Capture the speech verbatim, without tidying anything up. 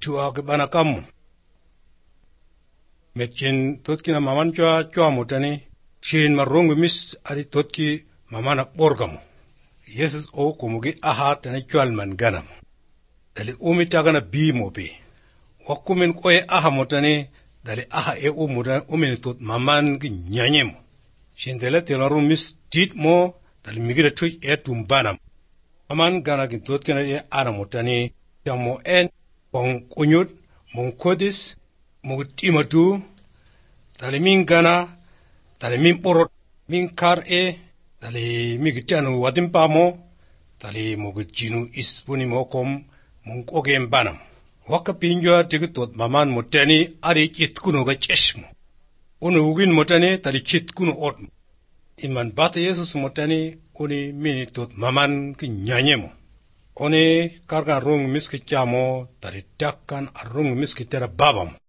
chua ke bana kamu. Metkin totki na maman chua chua mutani, shin marungu mis ari totki mamana borgamu. Yesus o kumugi aha tani chualman ganam. Dali umi tagana bi mobi. Wakumin koe aha mutani, dali aha e umudan umin tot maman ki nyanyemu. Shin dele telaru mis tit mo, dali migira tuj e tumbanam. Maman gana ki totki na e ana mutani, mo en pong kunyut, mong kodis, mong timatu, dali min gana, dali min porot, min kar e, dali migitanu wadimpa mo, dali mong jinu ispuni mo kom, mong kogen banam. Waka pinjwa tigitot maman mutani ari kit kuno ga cheshmo. Unu ugin mutani dali kit kuno otmo. Iman bata Yesus mutani uni mini tot maman ki nyanyemo. Oni karga rung miski chamo, dali takkan arung miski tera babam.